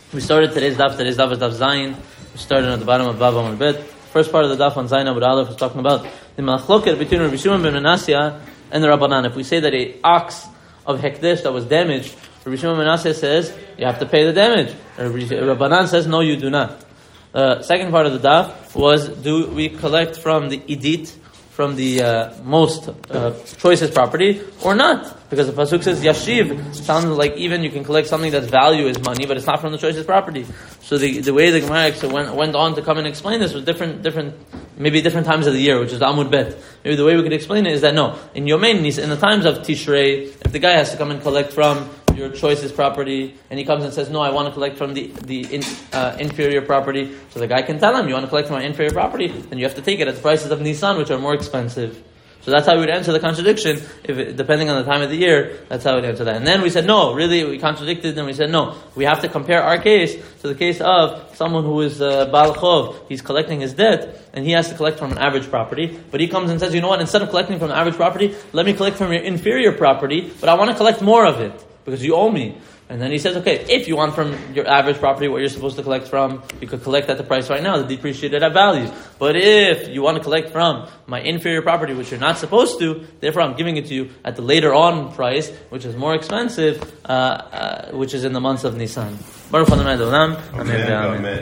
We started today's daf. Today's daf is daf Zayin. We started at the bottom of Bava Amud Bet. First part of the daf on Zayin Amud Aleph is talking about the machloket between Rabbi Shimon ben Menasya and the Rabbanan. If we say that a ox of hekdesh that was damaged, Rabbi Shimon ben Menasya says you have to pay the damage. Rabbanan says no, you do not. Second part of the daf was, do we collect from the idit, from the most choicest property, or not? Because the pasuk says yashiv, sounds like even you can collect something that's value is money, but it's not from the choicest property. So the way the Gemara went on to come and explain this was different times of the year, which is Amud Bet. Maybe the way we could explain it is that no, in Yomein, in the times of Tishrei, if the guy has to come and collect from your choicest property, and he comes and says, no, I want to collect from the inferior property, so the guy can tell him, you want to collect from my inferior property, then you have to take it at the prices of Nisan, which are more expensive. So that's how we would answer the contradiction, depending on the time of the year, that's how we would answer that. And then we said, no, really, we contradicted, and we said, no, we have to compare our case to the case of someone who is Baal Chov, he's collecting his debt, and he has to collect from an average property, but he comes and says, you know what, instead of collecting from an average property, let me collect from your inferior property, but I want to collect more of it, because you owe me. And then he says, okay, if you want from your average property what you're supposed to collect from, you could collect at the price right now, the depreciated at values. But if you want to collect from my inferior property, which you're not supposed to, therefore I'm giving it to you at the later on price, which is more expensive, which is in the months of Nisan. Baruch Adonai Le'olam. Amen.